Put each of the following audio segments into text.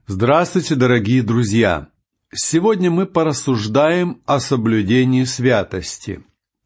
Здравствуйте, дорогие друзья! Сегодня мы порассуждаем о соблюдении святости.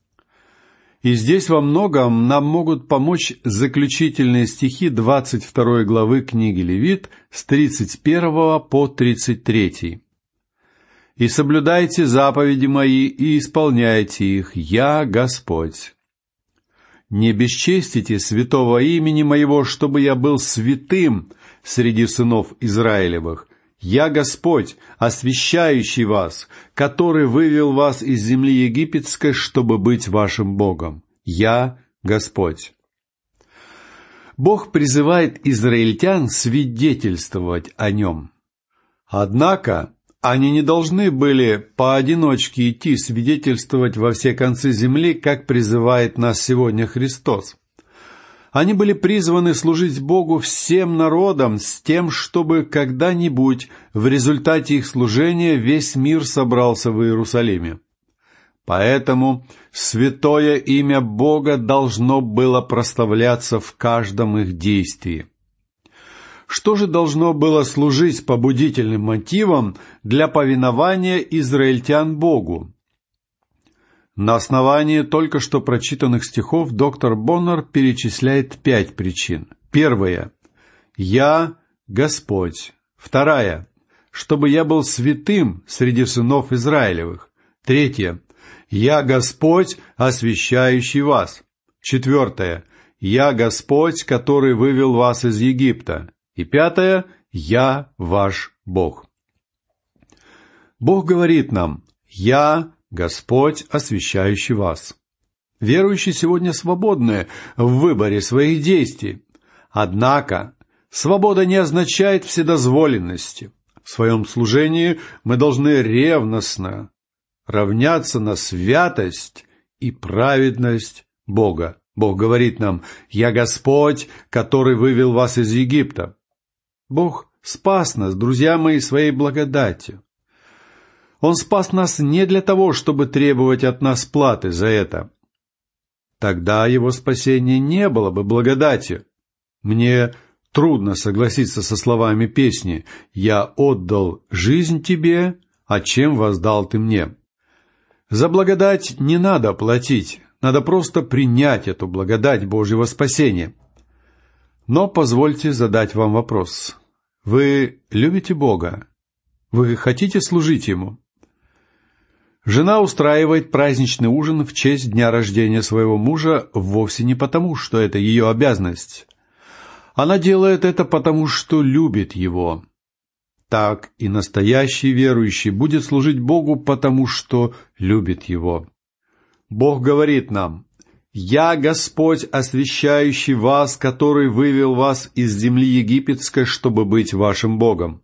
И здесь во многом нам могут помочь заключительные стихи 22 главы книги Левит с 31 по 33. «И соблюдайте заповеди мои и исполняйте их, я Господь. Не бесчестите святого имени моего, чтобы я был святым среди сынов Израилевых. Я Господь, освящающий вас, который вывел вас из земли египетской, чтобы быть вашим Богом. Я Господь». Бог призывает израильтян свидетельствовать о Нем. Однако они не должны были поодиночке идти свидетельствовать во все концы земли, как призывает нас сегодня Христос. Они были призваны служить Богу всем народам с тем, чтобы когда-нибудь в результате их служения весь мир собрался в Иерусалиме. Поэтому святое имя Бога должно было прославляться в каждом их действии. Что же должно было служить побудительным мотивом для повинования израильтян Богу? На основании только что прочитанных стихов доктор Боннер перечисляет 5 причин. Первая – «Я Господь». Вторая – «Чтобы я был святым среди сынов Израилевых». Третья – «Я Господь, освящающий вас». Четвертая – «Я Господь, который вывел вас из Египта». И пятое – «Я ваш Бог». Бог говорит нам: «Я Господь, освящающий вас». Верующие сегодня свободны в выборе своих действий. Однако свобода не означает вседозволенности. В своем служении мы должны ревностно равняться на святость и праведность Бога. Бог говорит нам: «Я Господь, который вывел вас из Египта». Бог спас нас, друзья мои, своей благодатью. Он спас нас не для того, чтобы требовать от нас платы за это. Тогда его спасение не было бы благодатью. Мне трудно согласиться со словами песни «Я отдал жизнь тебе, а чем воздал ты мне?». За благодать не надо платить, надо просто принять эту благодать Божьего спасения. Но позвольте задать вам вопрос. Вы любите Бога? Вы хотите служить Ему? Жена устраивает праздничный ужин в честь дня рождения своего мужа вовсе не потому, что это ее обязанность. Она делает это потому, что любит его. Так и настоящий верующий будет служить Богу потому, что любит Его. Бог говорит нам: «Я Господь, освящающий вас, который вывел вас из земли египетской, чтобы быть вашим Богом».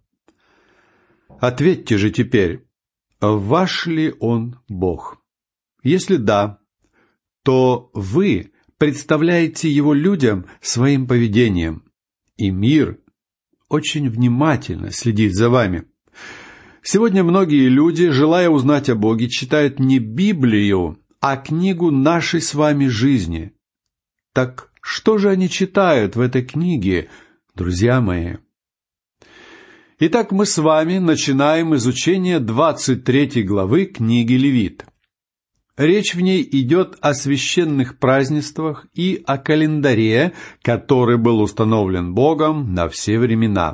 Ответьте же теперь, ваш ли Он Бог? Если да, то вы представляете Его людям своим поведением, и мир очень внимательно следит за вами. Сегодня многие люди, желая узнать о Боге, читают не Библию, а книгу нашей с вами жизни. Так что же они читают в этой книге, друзья мои? Итак, мы с вами начинаем изучение 23 главы книги Левит. Речь в ней идет о священных празднествах и о календаре, который был установлен Богом на все времена.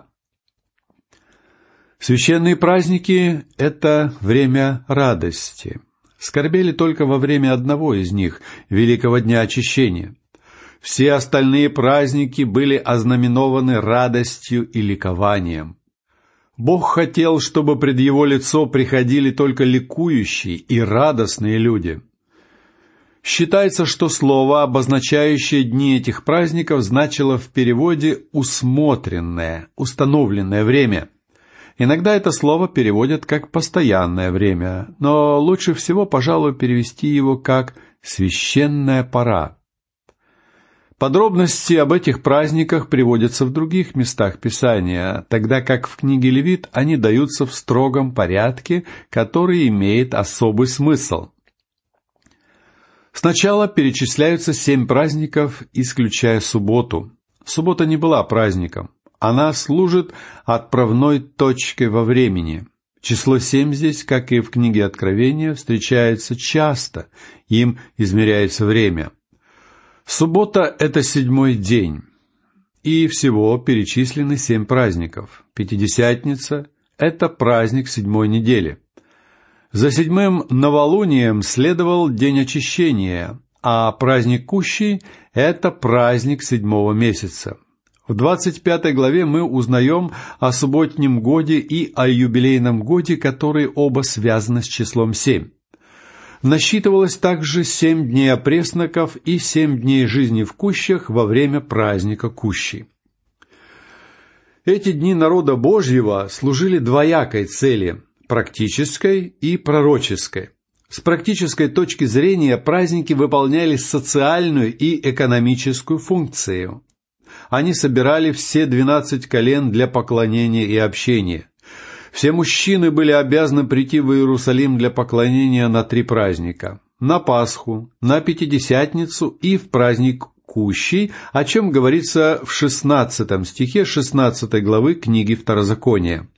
Священные праздники – это время радости. Скорбели только во время одного из них, Великого Дня Очищения. Все остальные праздники были ознаменованы радостью и ликованием. Бог хотел, чтобы пред Его лицо приходили только ликующие и радостные люди. Считается, что слово, обозначающее дни этих праздников, значило в переводе «усмотренное», «установленное время». Иногда это слово переводят как «постоянное время», но лучше всего, пожалуй, перевести его как «священная пора». Подробности об этих праздниках приводятся в других местах Писания, тогда как в книге Левит они даются в строгом порядке, который имеет особый смысл. Сначала перечисляются 7 праздников, исключая субботу. Суббота не была праздником. Она служит отправной точкой во времени. Число 7 здесь, как и в книге Откровения, встречается часто, им измеряется время. Суббота – это 7-й день, и всего перечислены 7 праздников. Пятидесятница – это праздник 7-й недели. За 7-м новолунием следовал день очищения, а праздник Кущи – это праздник 7-го месяца. В 25 главе мы узнаем о субботнем годе и о юбилейном годе, которые оба связаны с числом 7. Насчитывалось также 7 дней опресноков и 7 дней жизни в кущах во время праздника Кущи. Эти дни народа Божьего служили двоякой цели – практической и пророческой. С практической точки зрения праздники выполняли социальную и экономическую функцию. Они собирали все 12 колен для поклонения и общения. Все мужчины были обязаны прийти в Иерусалим для поклонения на 3 праздника – на Пасху, на Пятидесятницу и в праздник Кущи, о чем говорится в 16 стихе 16 главы книги Второзакония.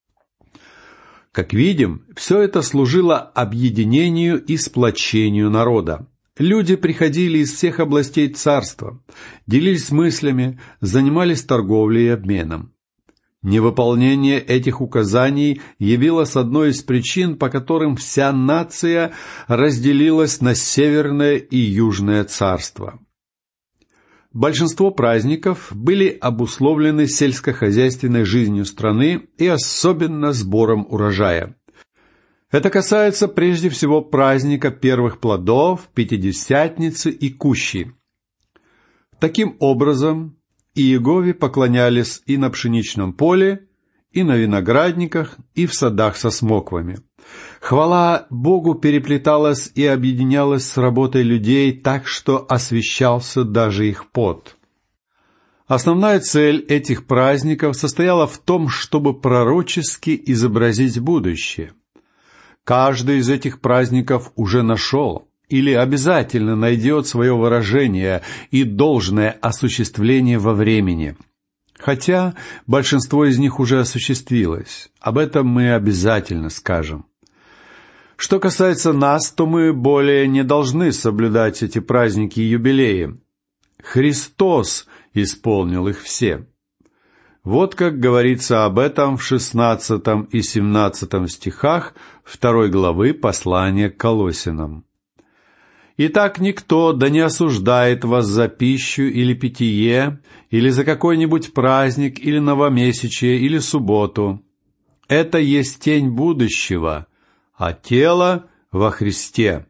Как видим, все это служило объединению и сплочению народа. Люди приходили из всех областей царства, делились мыслями, занимались торговлей и обменом. Невыполнение этих указаний явилось одной из причин, по которым вся нация разделилась на Северное и Южное царство. Большинство праздников были обусловлены сельскохозяйственной жизнью страны и особенно сбором урожая. Это касается прежде всего праздника первых плодов, Пятидесятницы и Кущи. Таким образом, Иегове поклонялись и на пшеничном поле, и на виноградниках, и в садах со смоквами. Хвала Богу переплеталась и объединялась с работой людей так, что освящался даже их пот. Основная цель этих праздников состояла в том, чтобы пророчески изобразить будущее. Каждый из этих праздников уже нашел или обязательно найдет свое выражение и должное осуществление во времени. Хотя большинство из них уже осуществилось, об этом мы обязательно скажем. Что касается нас, то мы более не должны соблюдать эти праздники и юбилеи. Христос исполнил их все. Вот как говорится об этом в 16 и 17 стихах 2 главы послания к Колоссянам. «Итак, никто да не осуждает вас за пищу или питье, или за какой-нибудь праздник, или новомесячие, или субботу. Это есть тень будущего, а тело во Христе».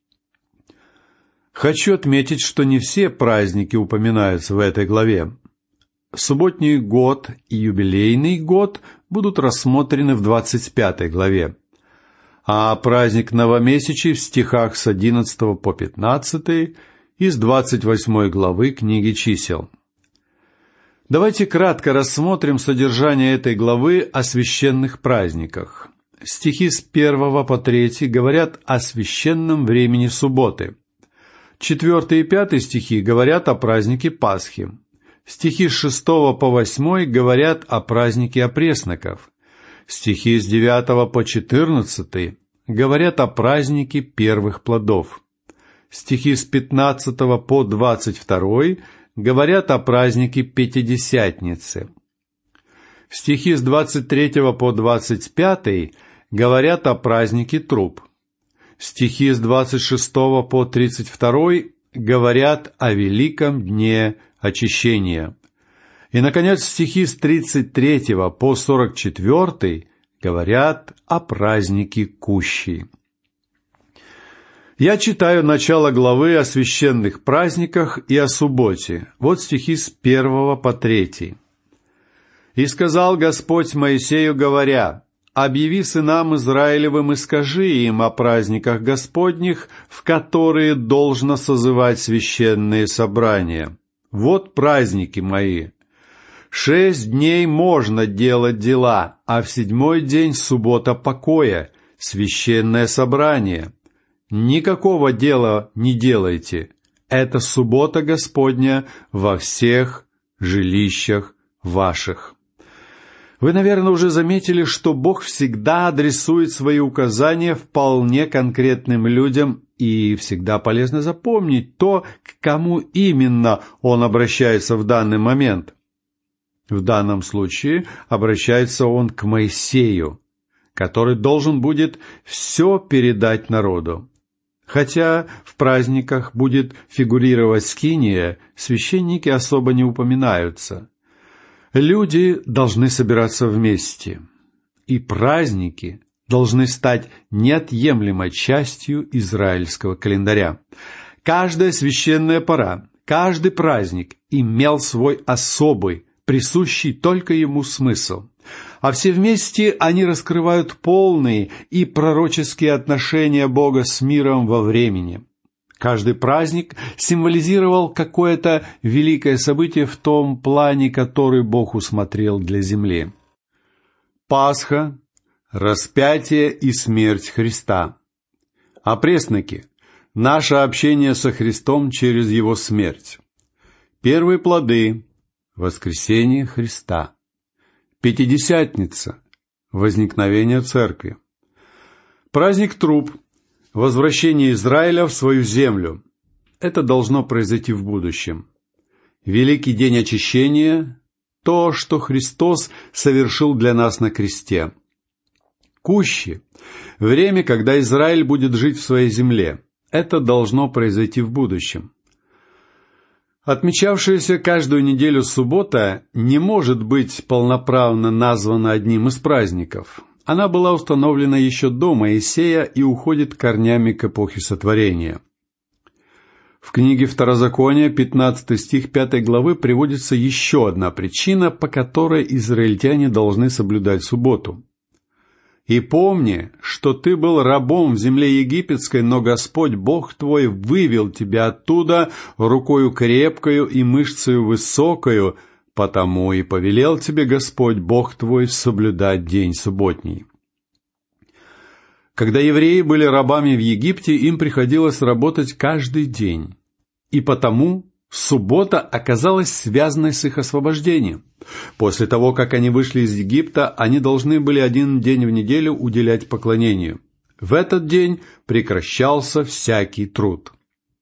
Хочу отметить, что не все праздники упоминаются в этой главе. Субботний год и юбилейный год будут рассмотрены в 25 главе, а праздник новомесячий в стихах с 11 по 15 из 28 главы книги Чисел. Давайте кратко рассмотрим содержание этой главы о священных праздниках. Стихи с 1 по 3 говорят о священном времени субботы. 4 и 5 стихи говорят о празднике Пасхи. Стихи с 6 по 8 говорят о празднике опресноков. Стихи с 9 по 14 говорят о празднике первых плодов. Стихи с 15 по 22 говорят о празднике Пятидесятницы. Стихи с 23 по 25 говорят о празднике труб. Стихи с 26 по 32 говорят о великом дне очищения. И, наконец, стихи с 33 по 44 говорят о празднике Кущи. Я читаю начало главы о священных праздниках и о субботе. Вот стихи с 1 по 3. «И сказал Господь Моисею, говоря: объяви сынам Израилевым и скажи им о праздниках Господних, в которые должно созывать священные собрания. Вот праздники мои. 6 дней можно делать дела, а в 7-й день суббота покоя, священное собрание. Никакого дела не делайте. Это суббота Господня во всех жилищах ваших». Вы, наверное, уже заметили, что Бог всегда адресует свои указания вполне конкретным людям, и всегда полезно запомнить то, к кому именно Он обращается в данный момент. В данном случае обращается Он к Моисею, который должен будет все передать народу. Хотя в праздниках будет фигурировать скиния, священники особо не упоминаются. Люди должны собираться вместе, и праздники должны стать неотъемлемой частью израильского календаря. Каждая священная пора, каждый праздник имел свой особый, присущий только ему смысл. А все вместе они раскрывают полные и пророческие отношения Бога с миром во времени. Каждый праздник символизировал какое-то великое событие в том плане, который Бог усмотрел для земли. Пасха, распятие и смерть Христа. Опресники – наше общение со Христом через Его смерть. Первые плоды – воскресение Христа. Пятидесятница – возникновение Церкви. Праздник труб – возвращение Израиля в свою землю. Это должно произойти в будущем. Великий день очищения – то, что Христос совершил для нас на кресте. Кущи – время, когда Израиль будет жить в своей земле. Это должно произойти в будущем. Отмечавшаяся каждую неделю суббота не может быть полноправно названа одним из праздников. Она была установлена еще до Моисея и уходит корнями к эпохе сотворения. В книге Второзакония, 15 стих 5 главы, приводится еще одна причина, по которой израильтяне должны соблюдать субботу. «И помни, что ты был рабом в земле египетской, но Господь Бог твой вывел тебя оттуда рукою крепкою и мышцею высокою, потому и повелел тебе Господь Бог твой соблюдать день субботний». Когда евреи были рабами в Египте, им приходилось работать каждый день, и потому суббота оказалась связанной с их освобождением. После того, как они вышли из Египта, они должны были один день в неделю уделять поклонению. В этот день прекращался всякий труд.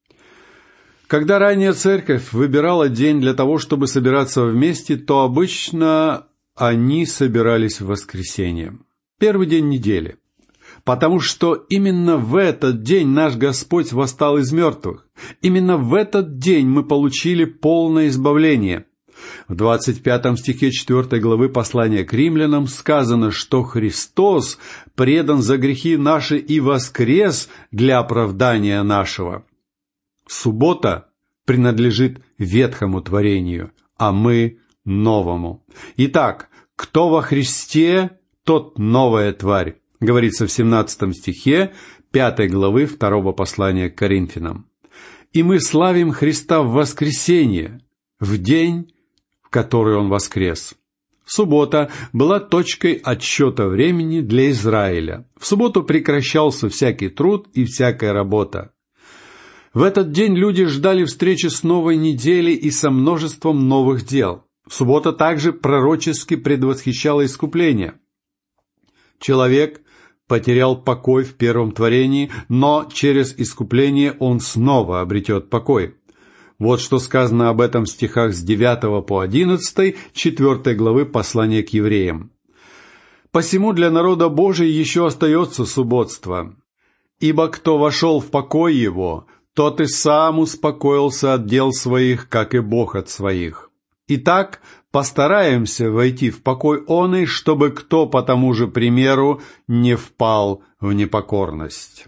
Когда ранняя церковь выбирала день для того, чтобы собираться вместе, то обычно они собирались в воскресенье, первый день недели. Потому что именно в этот день наш Господь восстал из мертвых. Именно в этот день мы получили полное избавление. В 25 стихе 4 главы послания к римлянам сказано, что Христос предан за грехи наши и воскрес для оправдания нашего. Суббота принадлежит ветхому творению, а мы — новому. Итак, кто во Христе, тот новая тварь, говорится в 17 стихе 5 главы 2 послания к Коринфянам. И мы славим Христа в воскресенье, в день, в который Он воскрес. Суббота была точкой отсчета времени для Израиля. В субботу прекращался всякий труд и всякая работа. В этот день люди ждали встречи с новой неделей и со множеством новых дел. Суббота также пророчески предвосхищала искупление. Человек потерял покой в первом творении, но через искупление он снова обретет покой. Вот что сказано об этом в стихах с 9 по 11, 4 главы послания к евреям. «Посему для народа Божия еще остается субботство. Ибо кто вошел в покой его, тот и сам успокоился от дел своих, как и Бог от своих. Итак, постараемся войти в покой оный, чтобы кто по тому же примеру не впал в непокорность».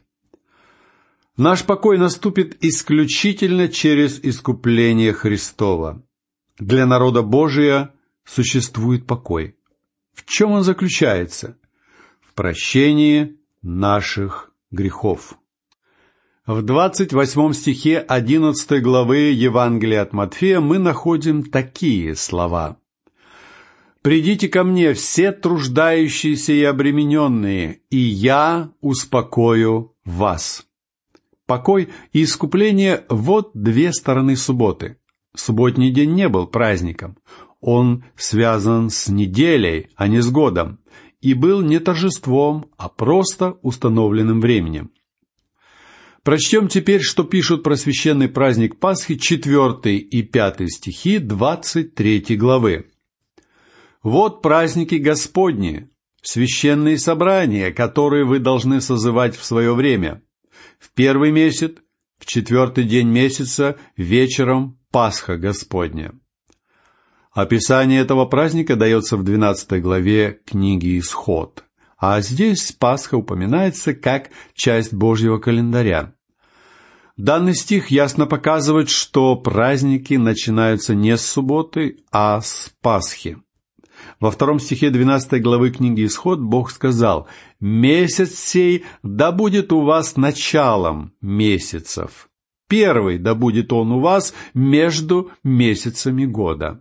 Наш покой наступит исключительно через искупление Христова. Для народа Божия существует покой. В чем он заключается? В прощении наших грехов. В 28 стихе 11 главы Евангелия от Матфея мы находим такие слова. «Придите ко мне, все труждающиеся и обремененные, и я успокою вас». Покой и искупление – вот две стороны субботы. Субботний день не был праздником. он связан с неделей, а не с годом, и был не торжеством, а просто установленным временем. Прочтем теперь, что пишут про священный праздник Пасхи 4 и 5 стихи 23 главы. «Вот праздники Господни, священные собрания, которые вы должны созывать в свое время. В первый месяц, в 4-й день месяца, вечером Пасха Господня». Описание этого праздника дается в 12 главе книги «Исход». А здесь Пасха упоминается как часть Божьего календаря. Данный стих ясно показывает, что праздники начинаются не с субботы, а с Пасхи. Во 2 стихе 12 главы книги «Исход» Бог сказал: «Месяц сей да будет у вас началом месяцев. Первый да будет он у вас между месяцами года».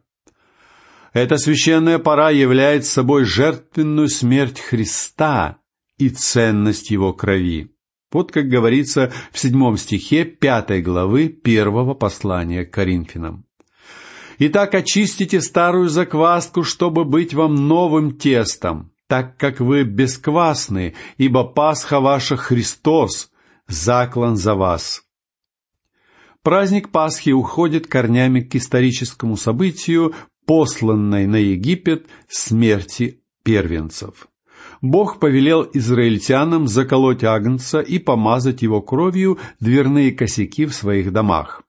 Эта священная пора является собой жертвенную смерть Христа и ценность Его крови. Вот как говорится в 7 стихе 5 главы 1 послания к Коринфянам. «Итак, очистите старую закваску, чтобы быть вам новым тестом, так как вы бесквасны, ибо Пасха ваша Христос, заклан за вас». Праздник Пасхи уходит корнями к историческому событию, посланной на Египет смерти первенцев. Бог повелел израильтянам заколоть агнца и помазать его кровью дверные косяки в своих домах.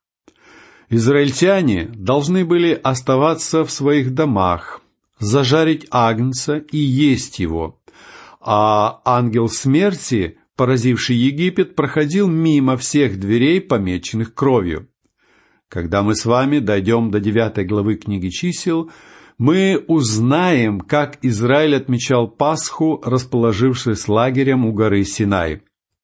Израильтяне должны были оставаться в своих домах, зажарить агнца и есть его, а ангел смерти, поразивший Египет, проходил мимо всех дверей, помеченных кровью. Когда мы с вами дойдем до 9 главы книги «Чисел», мы узнаем, как Израиль отмечал Пасху, расположившись лагерем у горы Синай.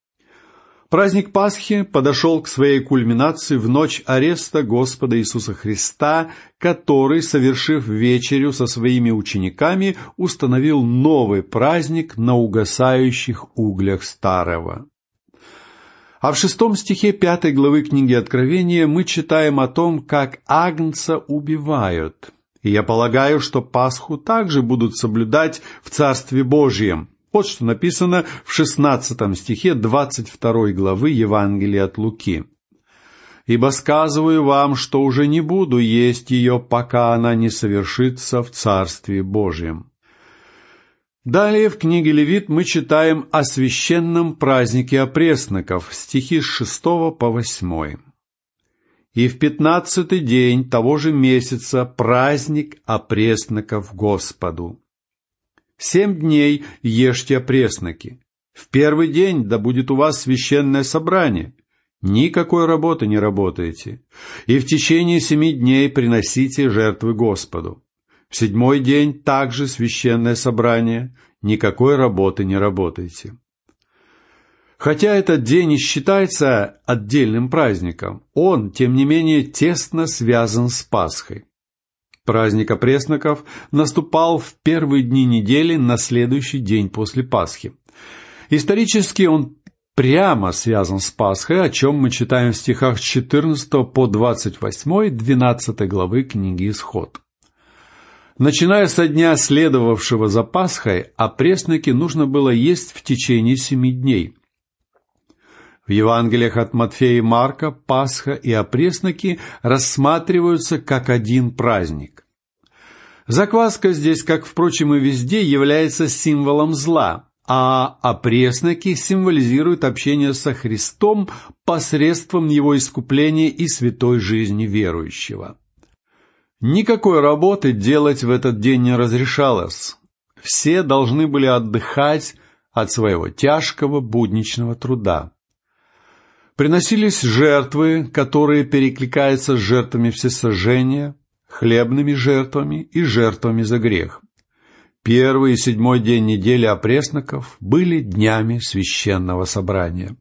Праздник Пасхи подошел к своей кульминации в ночь ареста Господа Иисуса Христа, который, совершив вечерю со своими учениками, установил новый праздник на угасающих углях старого. А в 6 стихе 5 главы книги Откровения мы читаем о том, как агнца убивают. И я полагаю, что Пасху также будут соблюдать в Царстве Божьем. Вот что написано в 16 стихе 22 главы Евангелия от Луки. «Ибо сказываю вам, что уже не буду есть ее, пока она не совершится в Царстве Божьем». Далее в книге Левит мы читаем о священном празднике опресноков, стихи с 6 по 8. «И в 15-й день того же месяца праздник опресноков Господу. 7 дней ешьте опресноки. В первый день да будет у вас священное собрание. Никакой работы не работаете. И в течение 7 дней приносите жертвы Господу. В 7-й день также священное собрание. Никакой работы не работаете». Хотя этот день и считается отдельным праздником, он, тем не менее, тесно связан с Пасхой. Праздник опресноков наступал в первые дни недели на следующий день после Пасхи. Исторически он прямо связан с Пасхой, о чем мы читаем в стихах с 14 по 28 12 главы книги «Исход». Начиная со дня, следовавшего за Пасхой, опресноки нужно было есть в течение 7 дней. В Евангелиях от Матфея и Марка Пасха и опресноки рассматриваются как один праздник. Закваска здесь, как, впрочем, и везде, является символом зла, а опресноки символизируют общение со Христом посредством Его искупления и святой жизни верующего. Никакой работы делать в этот день не разрешалось. Все должны были отдыхать от своего тяжкого будничного труда. Приносились жертвы, которые перекликаются с жертвами всесожжения, хлебными жертвами и жертвами за грех. 1-й и 7-й день недели опресноков были днями священного собрания.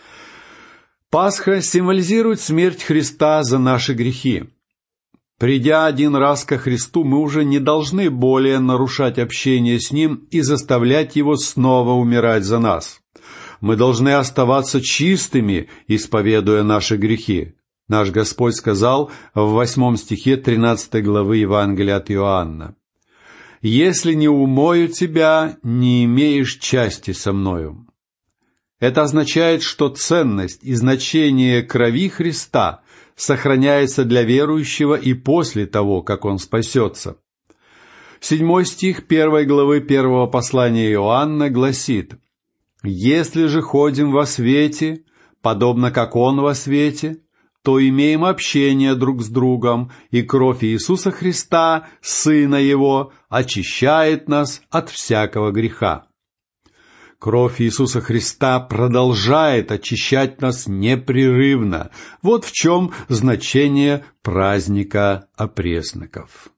Пасха символизирует смерть Христа за наши грехи. Придя один раз ко Христу, мы уже не должны более нарушать общение с Ним и заставлять Его снова умирать за нас. Мы должны оставаться чистыми, исповедуя наши грехи. Наш Господь сказал в 8 стихе 13 главы Евангелия от Иоанна: «Если не умою тебя, не имеешь части со мною». Это означает, что ценность и значение крови Христа сохраняется для верующего и после того, как он спасется. 7 стих 1 главы 1 послания Иоанна гласит: «Если же ходим во свете, подобно как Он во свете, то имеем общение друг с другом, и кровь Иисуса Христа, Сына Его, очищает нас от всякого греха». Кровь Иисуса Христа продолжает очищать нас непрерывно. Вот в чем значение праздника опресноков.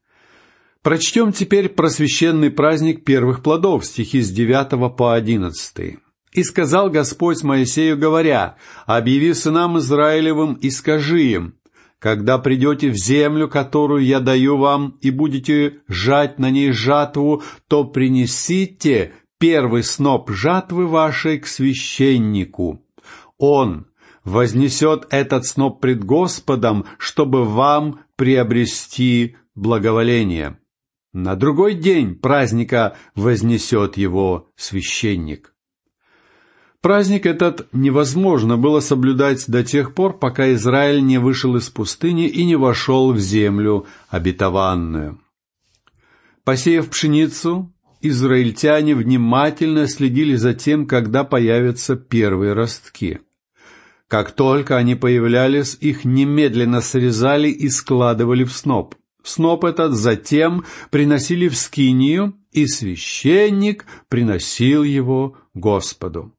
Прочтем теперь про священный праздник первых плодов, стихи с 9 по 11. «И сказал Господь Моисею, говоря: объяви сынам Израилевым и скажи им: когда придете в землю, которую я даю вам, и будете жать на ней жатву, то принесите первый сноп жатвы вашей к священнику. Он вознесет этот сноп пред Господом, чтобы вам приобрести благоволение. На другой день праздника вознесет его священник». Праздник этот невозможно было соблюдать до тех пор, пока Израиль не вышел из пустыни и не вошел в землю обетованную. Посеяв пшеницу, израильтяне внимательно следили за тем, когда появятся первые ростки. Как только они появлялись, их немедленно срезали и складывали в сноп. Сноп этот затем приносили в скинию, и священник приносил его Господу.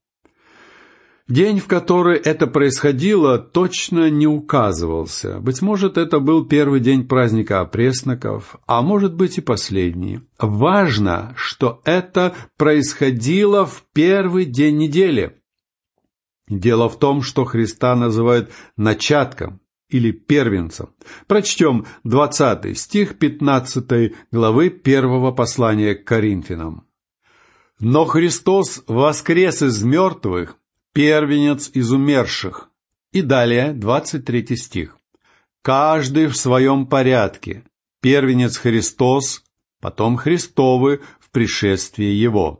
День, в который это происходило, точно не указывался. Быть может, это был первый день праздника опресноков, а может быть и последний. Важно, что это происходило в первый день недели. Дело в том, что Христа называют начатком или первенцем. Прочтем 20 стих 15 главы 1 послания к Коринфянам. «Но Христос воскрес из мертвых, первенец из умерших». И далее 23 стих. «Каждый в своем порядке. Первенец Христос, потом Христовы в пришествии Его».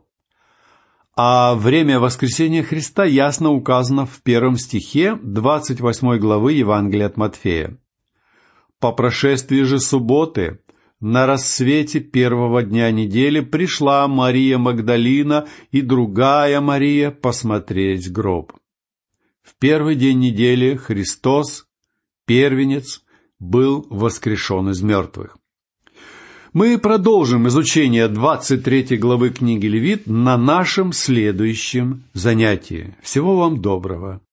А время воскресения Христа ясно указано в 1 стихе 28 главы Евангелия от Матфея. «По прошествии же субботы, на рассвете первого дня недели, пришла Мария Магдалина и другая Мария посмотреть гроб». В первый день недели Христос, первенец, был воскрешен из мертвых. Мы продолжим изучение 23 главы книги Левит на нашем следующем занятии. Всего вам доброго!